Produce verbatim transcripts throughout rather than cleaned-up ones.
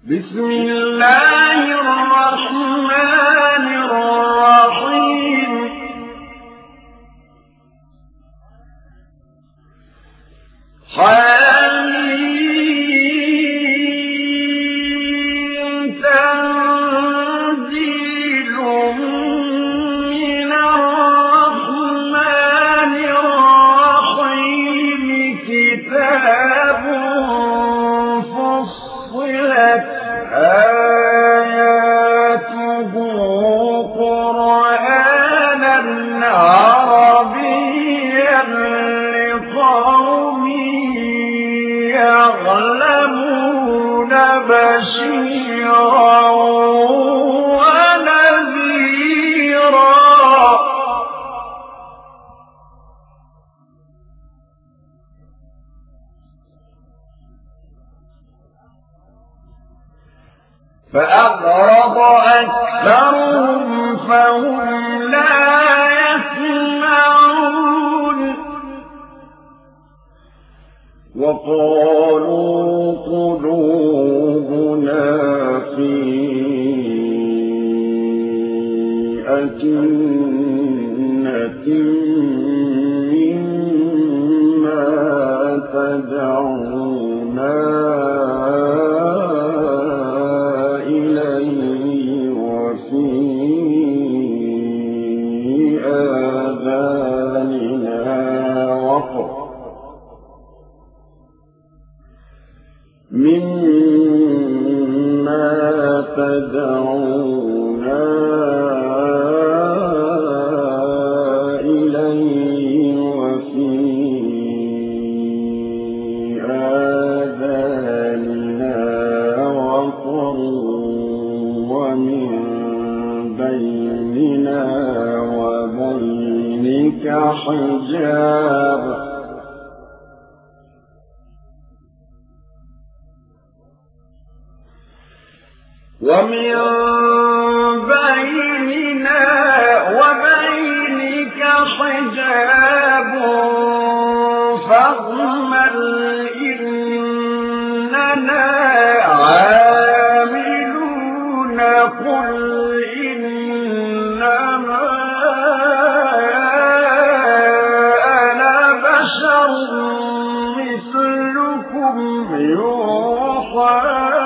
بسم الله الرحمن الرحيم. حميم تنزيل من الرحمن الرحيم كتاب فصلت آياته قرآنا عربيا لقوم يعلمون بشيرا ونذيرا. فأعرض أكثرهم فهم لا يسمعون. وقالوا قلوبنا في أكنة مما تدعونا إليه وفي آذاننا وقر مما تدعونا إليه وفي آذاننا وقر ومن بيننا وبينك حجاب ومن بيننا وبينك حجاب فاعمل إننا عاملون. قل إنما أنا بشر مثلكم يوحى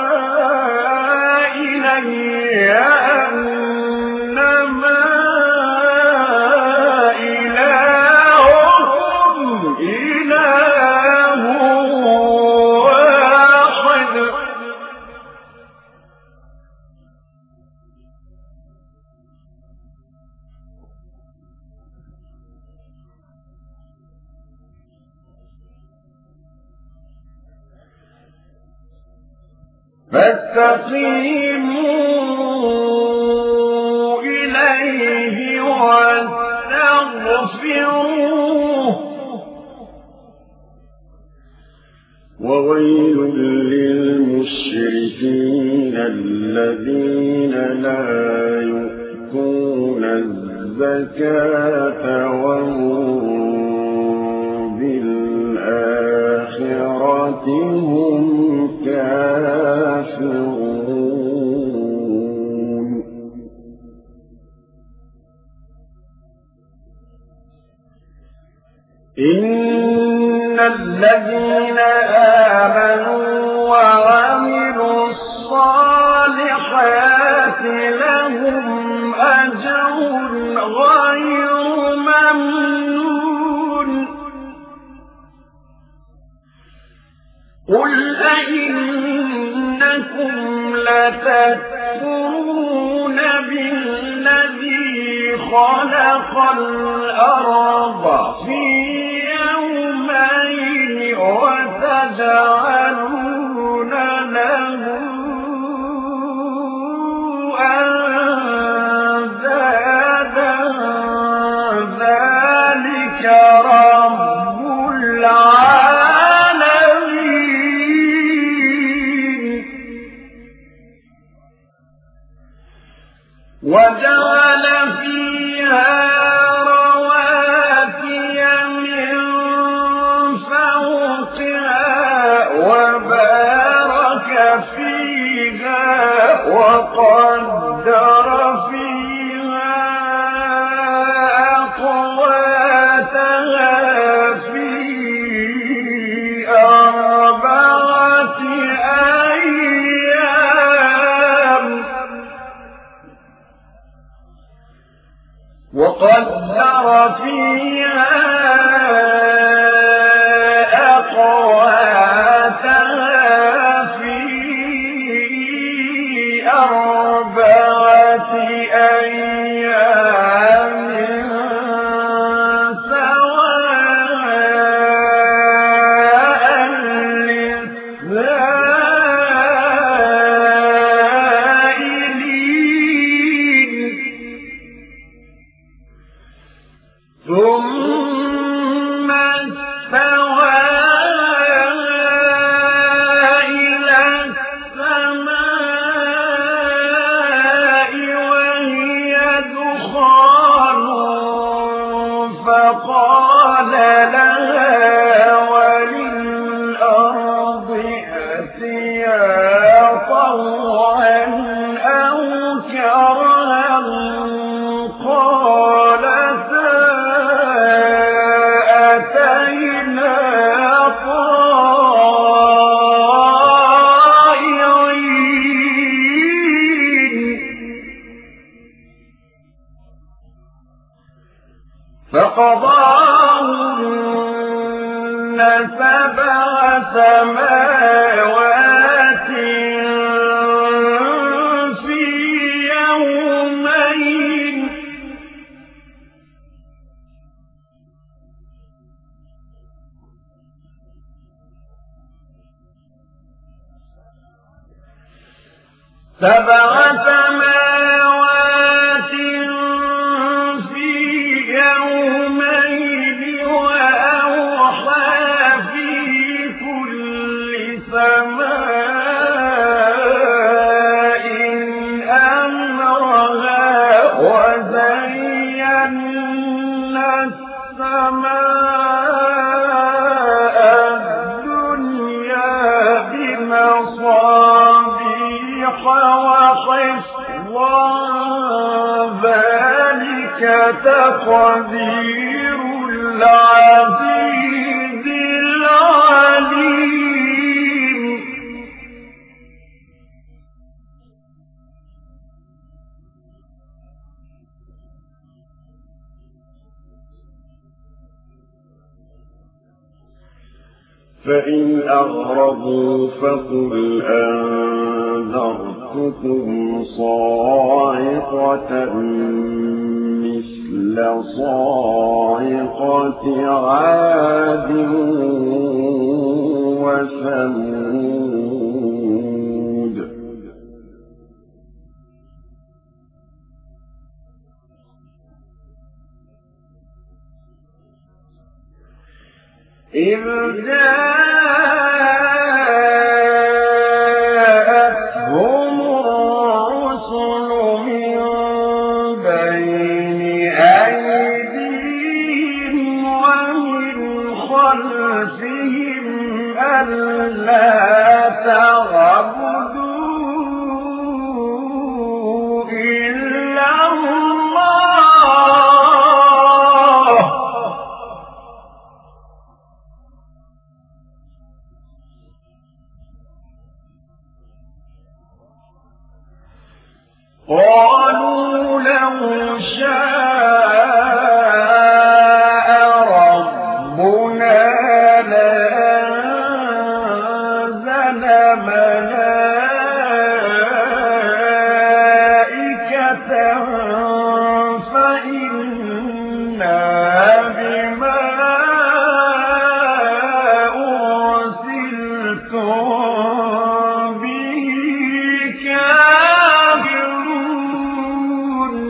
أنما إلهكم إله واحد. فاستقيموا إليه واستغفروه وويل للمشركين الذين لا يؤتون الزكاة وهم بالآخرة هم كافرون. إن الذين آمنوا وعملوا الصالحات لهم أجر غير ممنون. قل أئنكم لتكفرون بالذي خلق الأرض في يومين وتجعلون له أندادا ذلك رب العالمين. وجعل فيها رواسي من فوقها وبارك فيها وقدر فيها أقواتها في أربعة أيام وقدر فيها فقضاهن سبع سماوات في يومين سبع سماوات في يومين وأوحى في كل سماء أمرها وزينا السماء الدنيا بمصابيح وحفظا ذلك تقدير العزيز العليم فإن أعرضوا فقل أنذرتكم صاعقة مثل صاعقة عاد وثمود إذ جاءتهم الرسل من بين أيديهم ومن خلفهم ألا تعبدوا إلا الله قالوا لو شاء ربنا لأنزل ملائكة فإنا بما أرسلتم به كافرون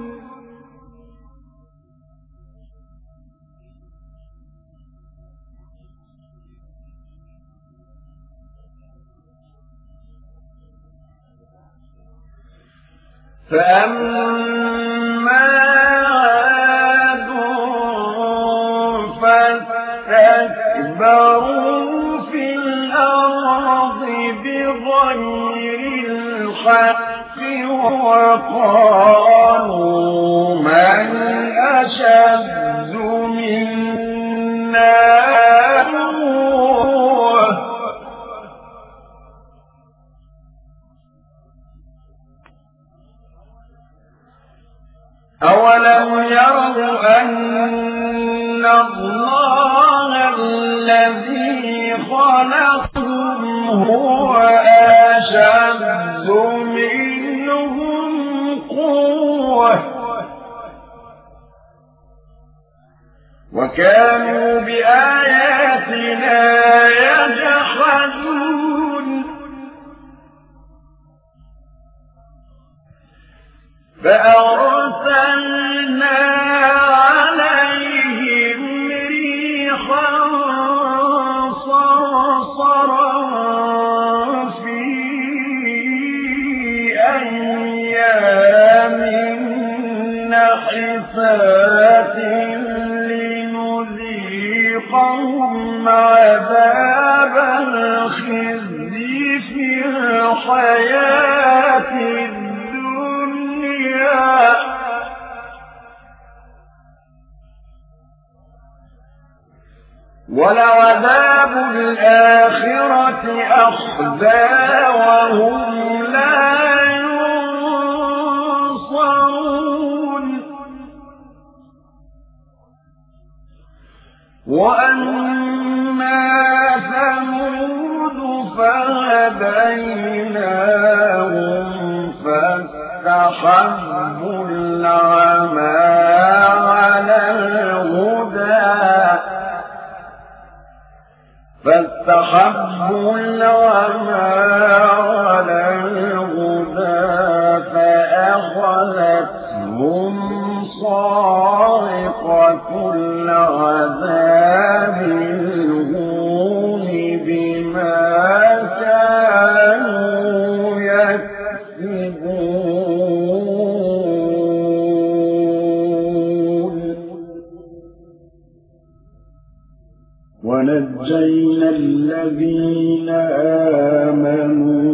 فأما عاد فاستكبروا في الأرض بغير بالحق وقالوا من أشد منا قوة أولم يروا أن الله الذي خلقهم هو أشد منهم قوة وكانوا بآياتنا يجحدون فأرسلنا عليهم ريحا صرصرا في أيام نحسات لنذيقهم عذاب الخزي في الحياة ولعذاب الآخرة أخزى وهم لا ينصرون وأما ثمود فهديناهم فاستحبوا العمى على الهدى فاستحبوا العمى على الهدى فأخذتهم صاعقة العذاب الهون بما كانوا يكسبون ونجينا الذين آمنوا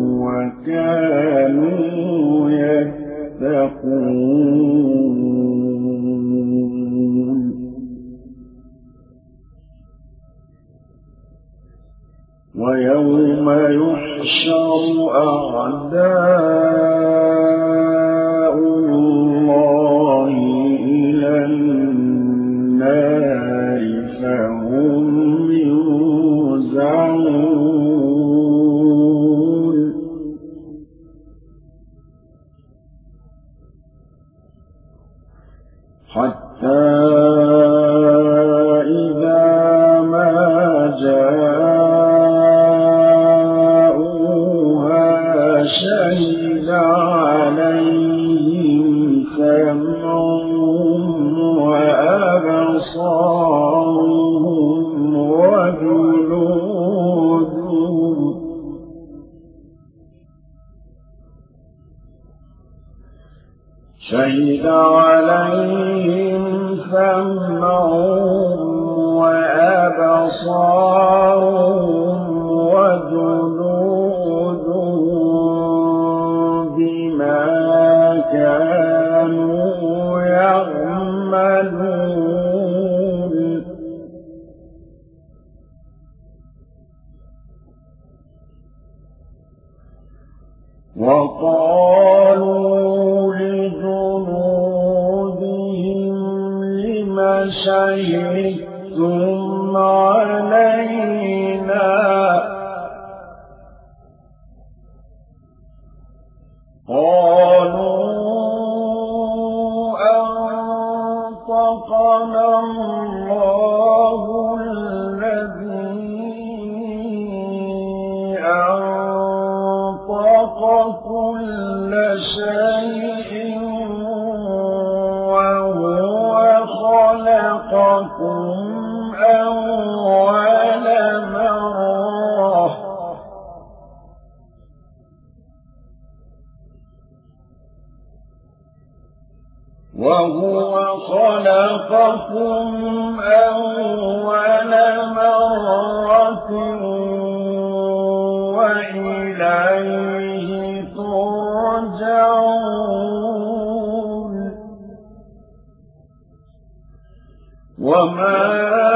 وكانوا يتقون ويوم يحشر أعداء الله إلى النار فهم يوزعون حتى إذا ما جاءوها شهد عليهم سمعهم وأبصارهم وجلودهم شهد عليهم سمعهم وأبصارهم وجلودهم بما كانوا يعملون وقالوا لجنودهم لم شهدتم علينا قالوا أنطقنا الله الذي أنطق كل شيء وهو خلقكم أول مرة وهو خلقكم أول مرة وإليه ترجعون وما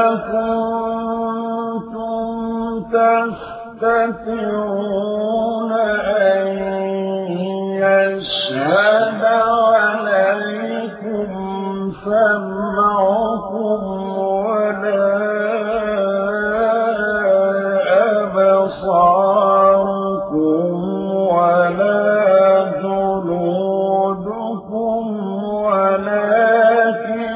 كنتم تستطيعون أن يشهد عليكم سمعكم ولا أبصاركم ولا جلودكم ولكن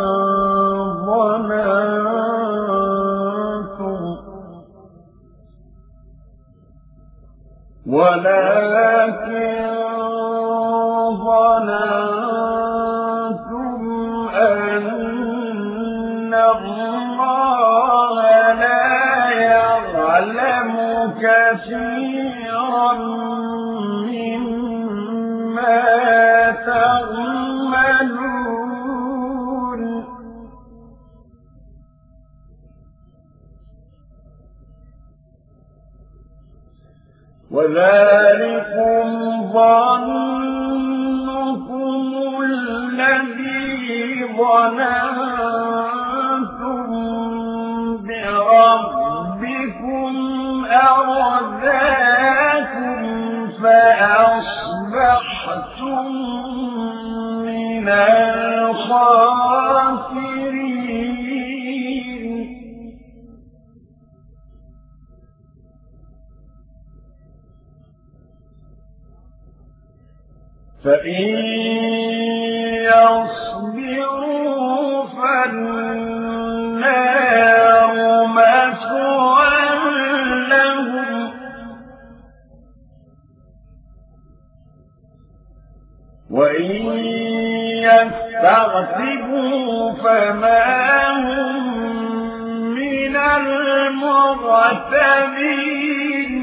ظننتم ولكن ظننتم أن الله لا يعلم كثيرا مما تعملون وذلكم ظنكم الذي ظننتم بربكم أرداكم فأصبحتم من الخاسرين فإن يصبروا فالنار مثوى لهم وإن يستعتبوا فما هم من المعتبين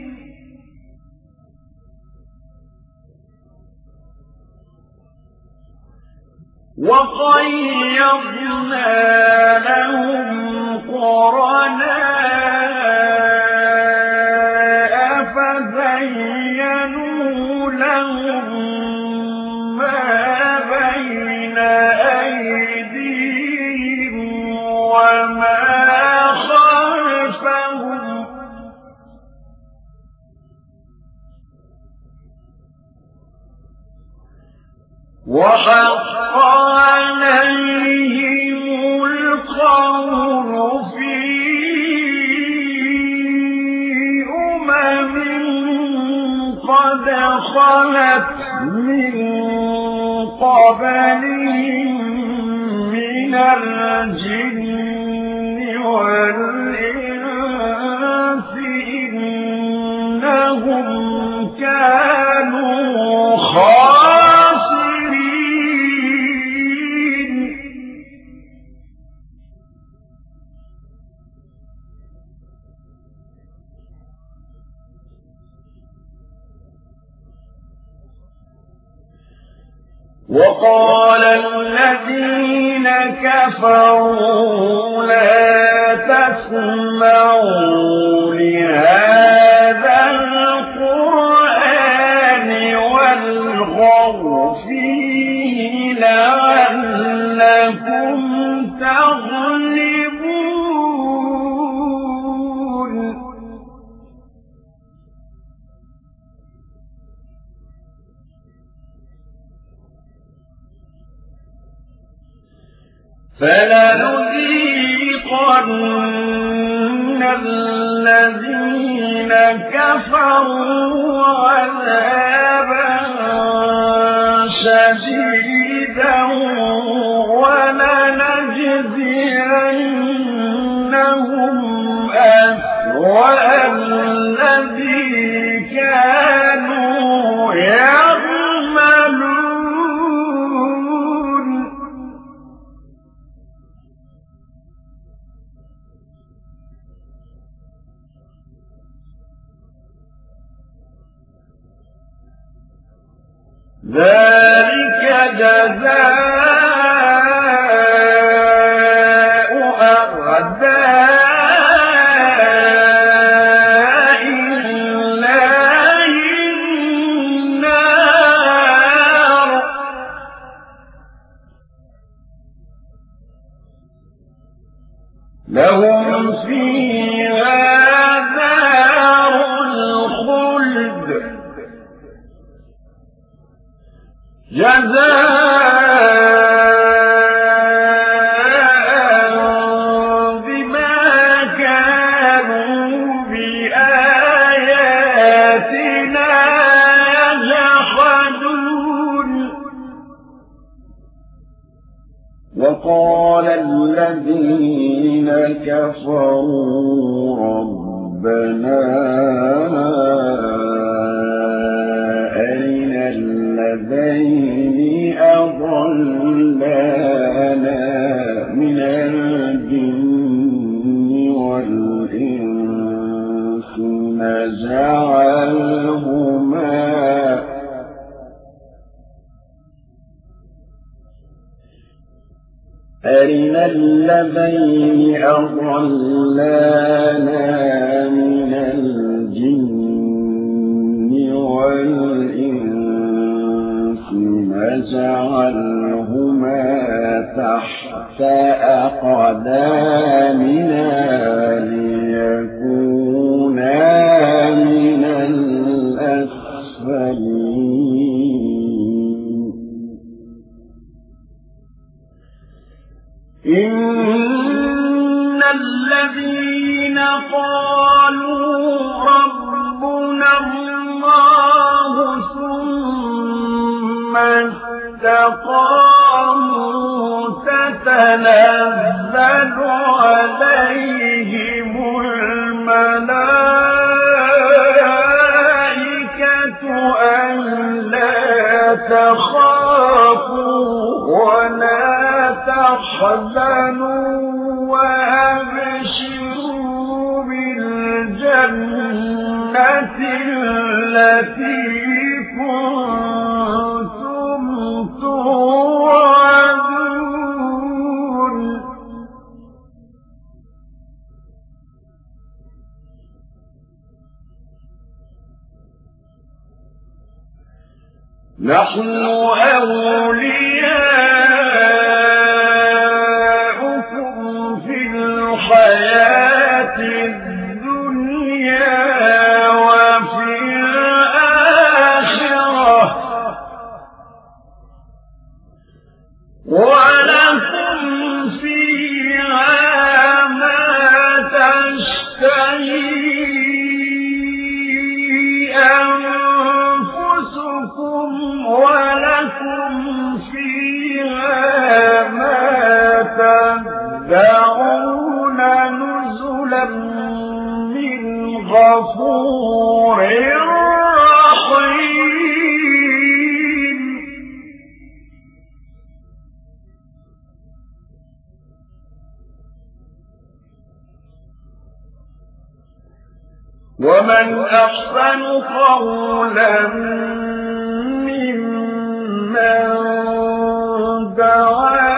وقيضنا لهم قرناء فزينوا لهم ما بين أيديهم وما خلفهم وحق عليهم القول في أمم قد خلت من قبلهم من الجن والإنس إنهم كانوا خاسرين وقال الذين كفروا لا تسمعوا لهذا القرآن والغوا فيه لعلكم تغلبون فلنذيقن الذين كفروا عذابا شديدا ولنجزينهم أسوأ الذي كانوا يعملون ذلك جزاء أعداء الله النار لهم فيها دار الخلد جزاء بما كانوا بآياتنا يجحدون. وقال الذين كفروا ربنا أرنا الذين أضلانا من الجن والإنس نجعلهما أرنا الذين أضلانا من الجن والإنس نجعلهما تحت أقدامنا ليكونا من الأسفلين. إن الذين قالوا ربنا الله ثم استقاموا تتنزل عليهم الملائكة ألا تخافوا ولا تحزنوا وأبشروا بالجنة التي كنتم توعدون. نحن أولياؤكم في الحياة الدنيا وفي الآخرة ولكم فيها ما تشتهي أنفسكم ولكم فيها ما تدعون نزلا من غفور رحيم. ومن أحسن قولا ممن دعا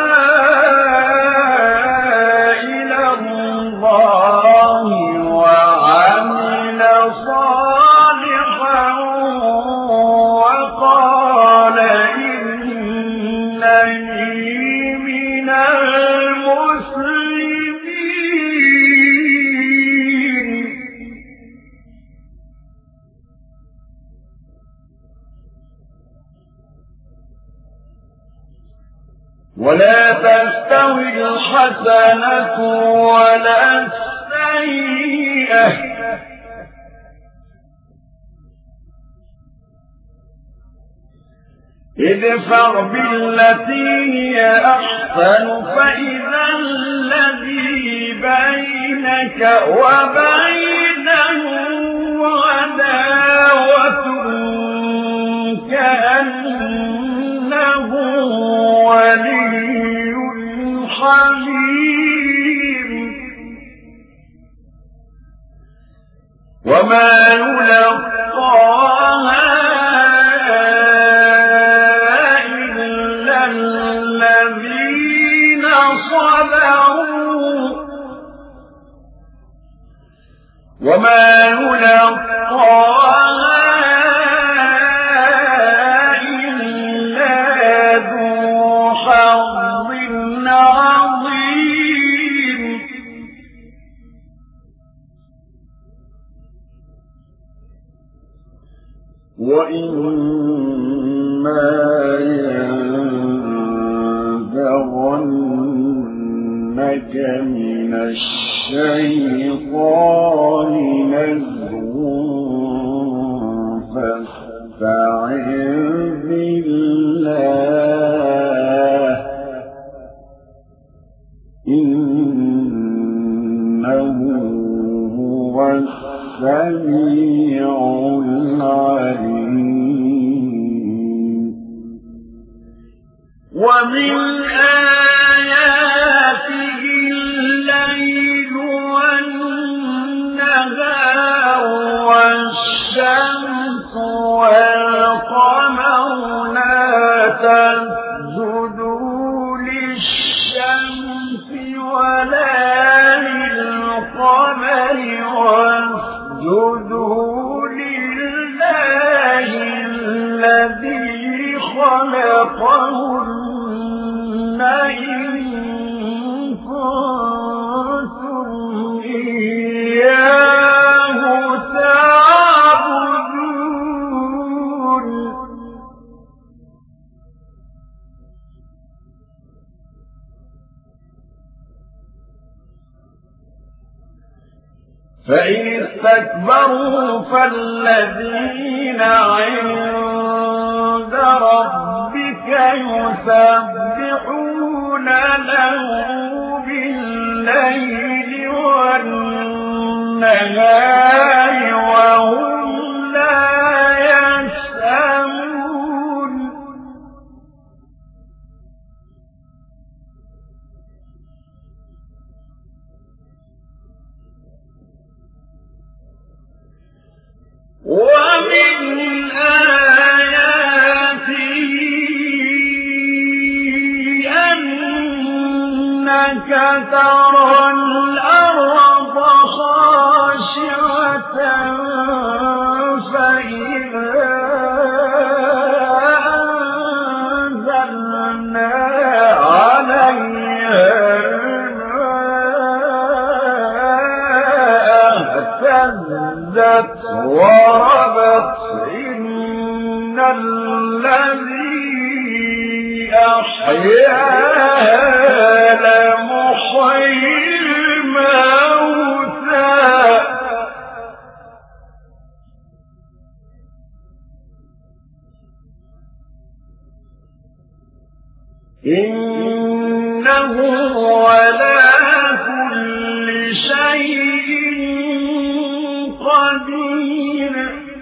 إلى الله وعمل صالحا وقال إنني من المسلمين. ولا تستوي الحسنة ولا السيئة ادفع بالتي هي أحسن فإذا الذي بينك وبينه عداوة كأنه ولي حميم. وما يلقاها إلا الذين صبروا وما يلقاها إلا ذو حظ عظيم. وإما ينزغنك من الشيطان نزغ فاستعذ بالله إنه هو السميع العليم. ومن آياته الليل والنهار والشمس والقمر لا تسجدوا للشمس ولا للقمر واسجدوا لله الذي خلقهن إن كنتم إياه تعبدون. فإن استكبروا فالذين عند ربك يسبحون له بالليل والنهار وهم لا يسأمون. ومن آياته أنك ترى الأرض خاشعة فإذا أنزلنا عليها اهتزت وربت إن الذي أحياها لمحيي الموتى إنه على كل شيء قدير.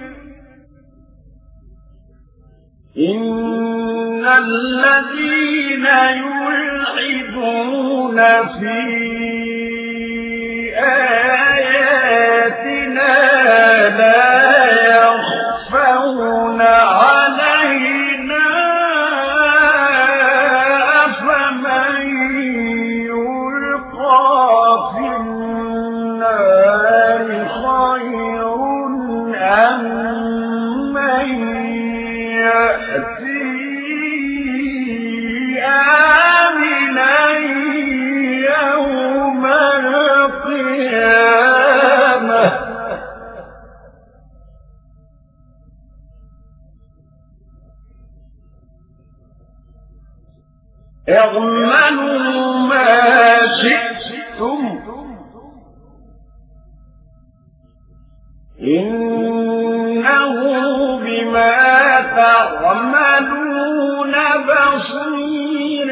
إن الذين يلحدون في آياتنا لا يخفون علينا أفمن يلقى في النار خير أم من يأتي آمنا يوم القيامة. اعملوا ما شئتم إنه بما تعملون بصير.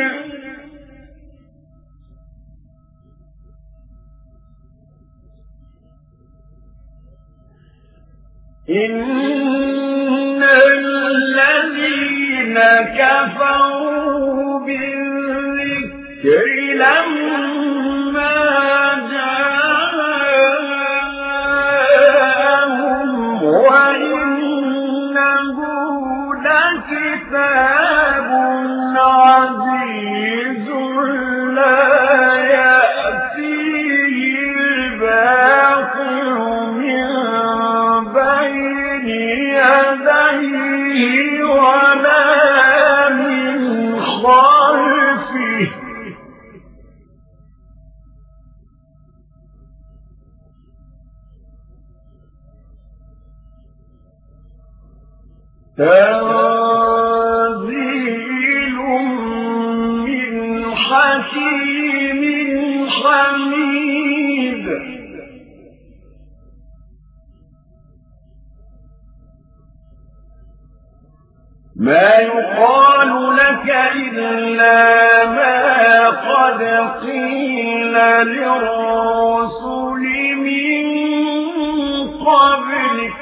إن الذين كفروا بالذكر لما جاءهم وإنه لكتاب عزيز لا يأتيه الباطل من بين يديه ولا من خلفه تنزيل من حكيم حميد ما يقال لك إلا ما قد قيل للرسل من قبلك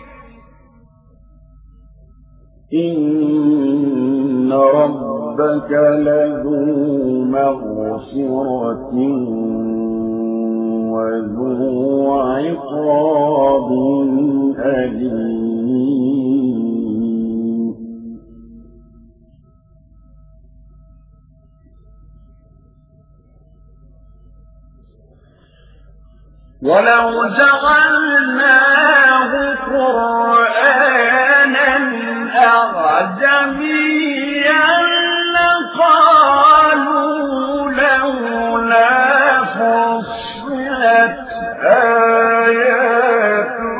إن ربك لذو مغفرة وذو عقاب أليم ولو جعلناه قرآنا أعجميا لقالوا لولا فصلت آياته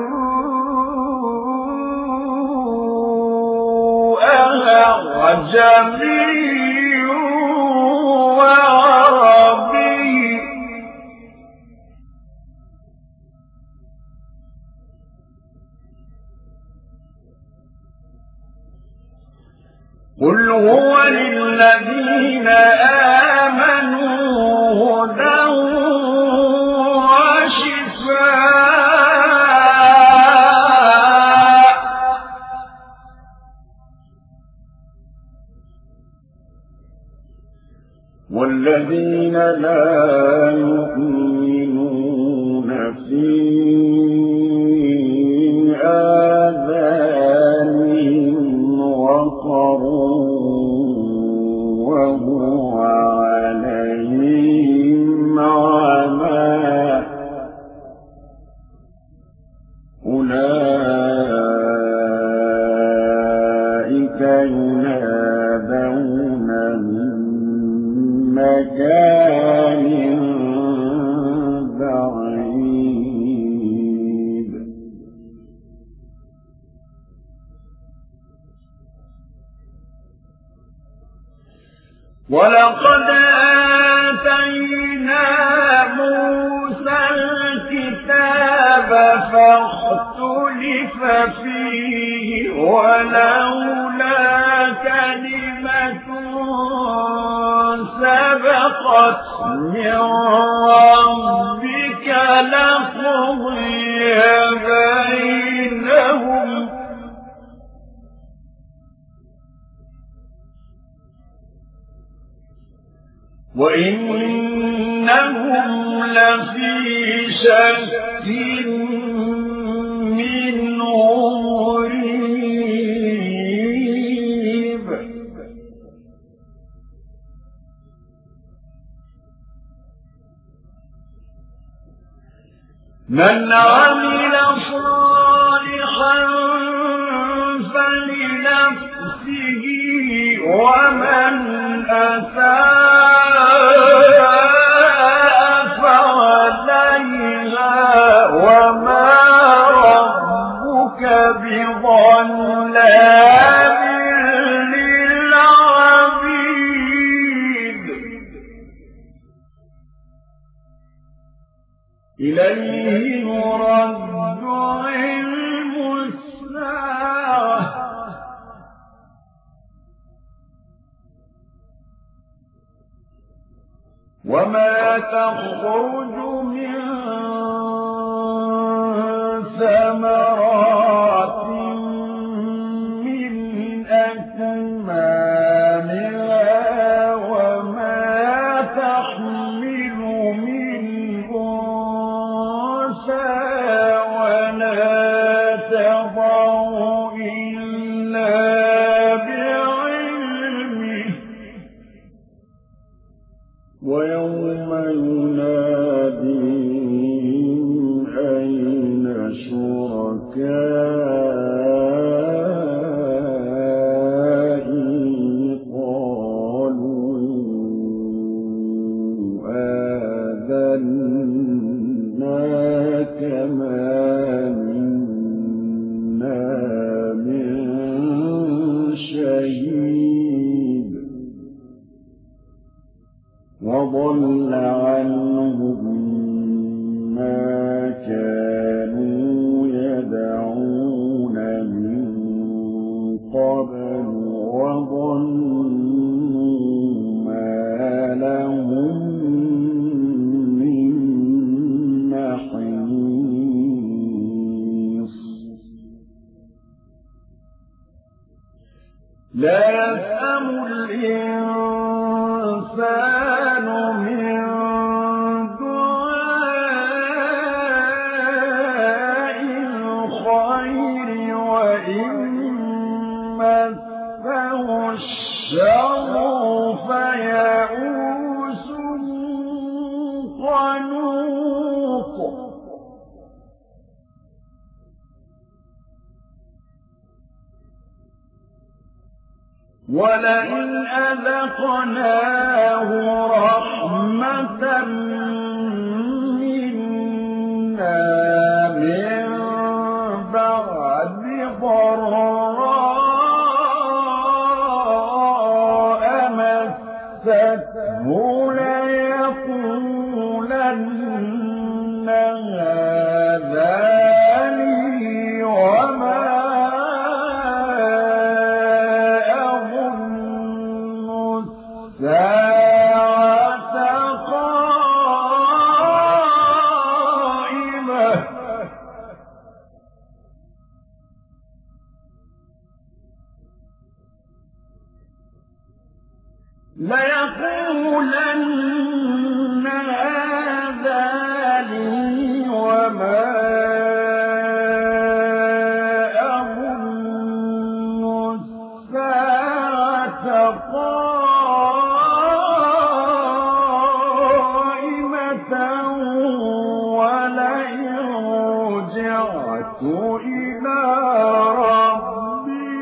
أعجمي وعربي قل هو للذين آمنوا هدى وشفاء والذين لا يؤمنون في آذانهم وقر وهو عليهم عمى أولئك ينادون من مكان بعيد ولقد آتينا موسى الكتاب فاختلف فيه ولولا كلمة سبقت من ربك لقضي بينهم وإنهم لفي شك منه مريب من عمل صالحا فلنفسه ومن أساء فعليها وما ربك بظلام للعبيد إليه يرد علم الساعة وما تخرج من ثمرات من أكمامها وما تحمل من أنثى ولا تضع إلا بعلمه ويوم يناديهم أين شركائي وضل عنهم ما كانوا يدعون من قبل وظنوا ما لهم من محيص لا يسأم الإنسان من دعاء الخير وإن مسه الشر فيئوس قنوط ولئن أذقناه رحمة منا من بعد ضراء مسته ليقولن هذا لي وما الساعة قائمة ليقولن هذا لي وما أظن الساعة قائمة ولئن رجعت إلى ربي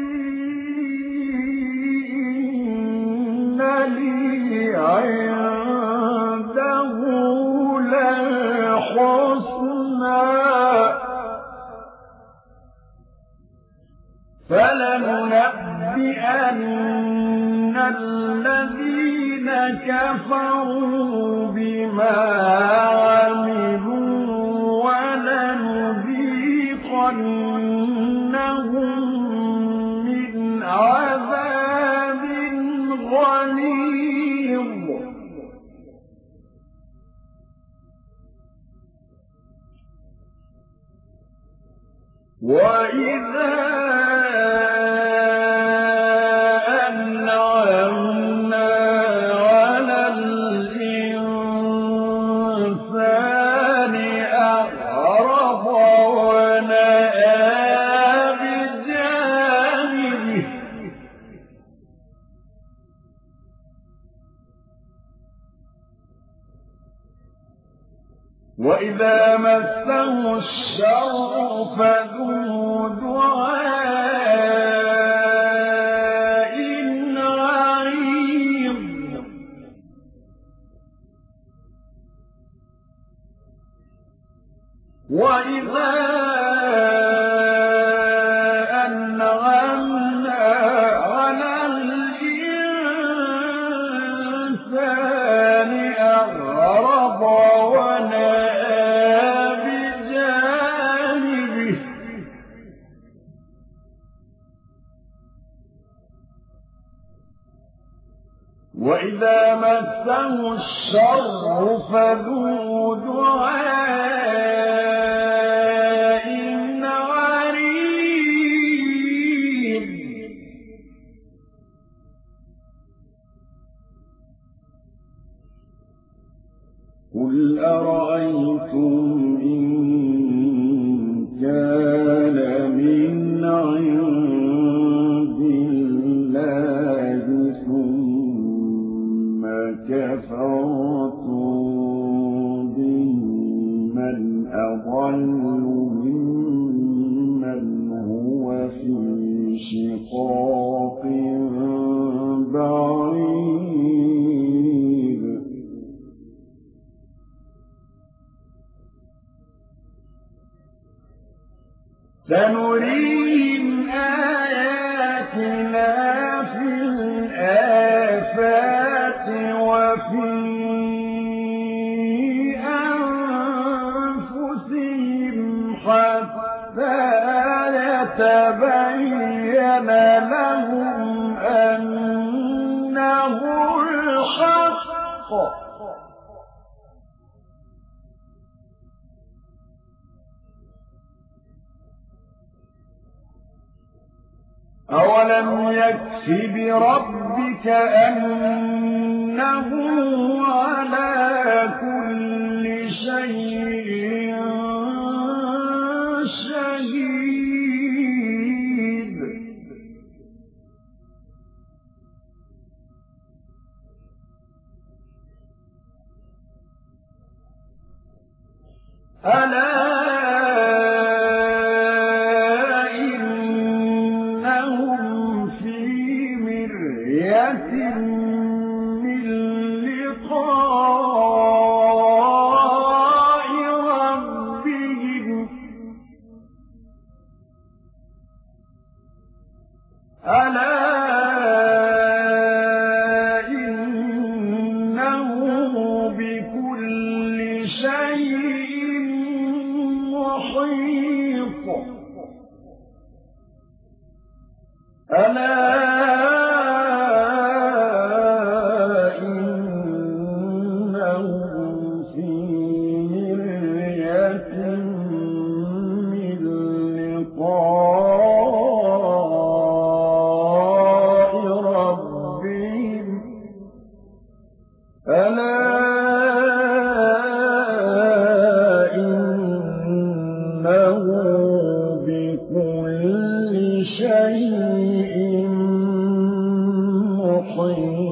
إن لي عنده للحسنى فلننبئن الذين كفروا بما عملوا ولنذيقنهم من عذاب غليظ وإذا أنعمنا على الإنسان أعرض ونأى بجانبه وإذا مسه الشر فذو دعاء عريض وإذا أنعمنا على الإنسان أعرض ونأى بجانبه وإذا مسه الشر فذو دعاء عريض قل أرأيتم إن كان من عند الله ثم كفرتم به من أضل ممن هو في شقاق بعيد سنريهم آياتنا في الآفاق وفي لهم أنه الحق أولم يكف بربك أنه على كل شيء شهيد ألا من لقاء ربهم ألا إنه بكل شيء محيط ألا شيء محيط